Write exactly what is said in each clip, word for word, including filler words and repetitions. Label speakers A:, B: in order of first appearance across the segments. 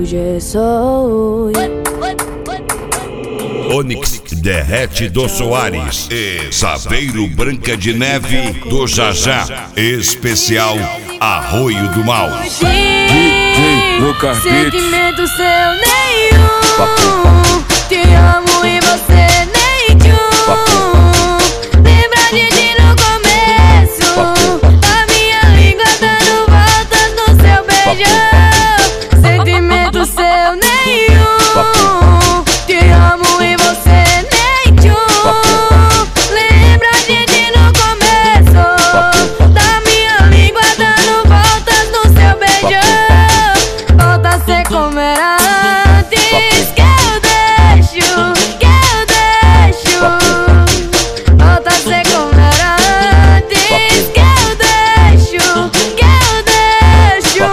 A: Hoje é só hoje.
B: Onyx Derrete do Soares e Saveiro Branca de Neve do Jajá. Especial Arroio do Mal.
A: Sentimento seu nenhum. Te amo e você nem tchum. Lembra de ti no começo, a minha língua dando voltas no seu beijão. Sentimento seu nenhum. Te amo e você nem tchum. Lembra de ti no começo, da minha língua dando voltas no seu beijão. Volta a ser como era antes, que eu deixo, que eu deixo. Volta a ser como era antes, que eu deixo, que eu deixo.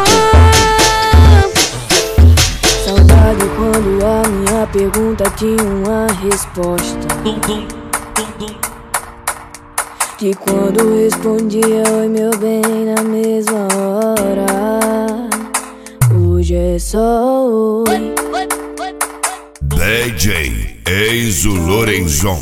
A: Saudade quando a minha pergunta tinha uma resposta, que quando respondia oi meu bem na mesma hora. Hoje é só hoje.
B: D J Enzo Lorenzon.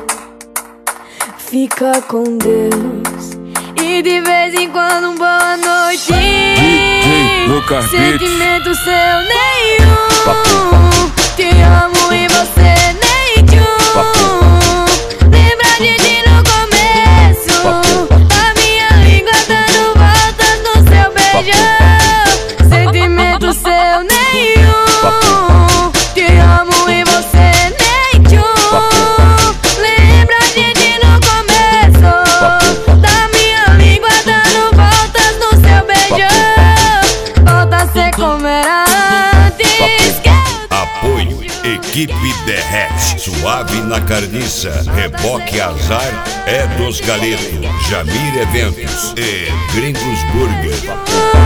A: Fica com Deus e de vez em quando um boa noite. Sentimento seu nenhum. Te amo e você nem tchum. Lembra de ti no começo, a minha língua dando voltas no seu beijão. Sentimento seu nenhum. Te amo e você nem tchum. Lembra de ti no começo, da minha língua dando voltas no seu beijão. Volta a ser como era antes, que eu
B: Apoio Equipe Derrete. Suave na carniça, Reboque Azar é dos Galetos, Jamir Eventos e Gringos Burger.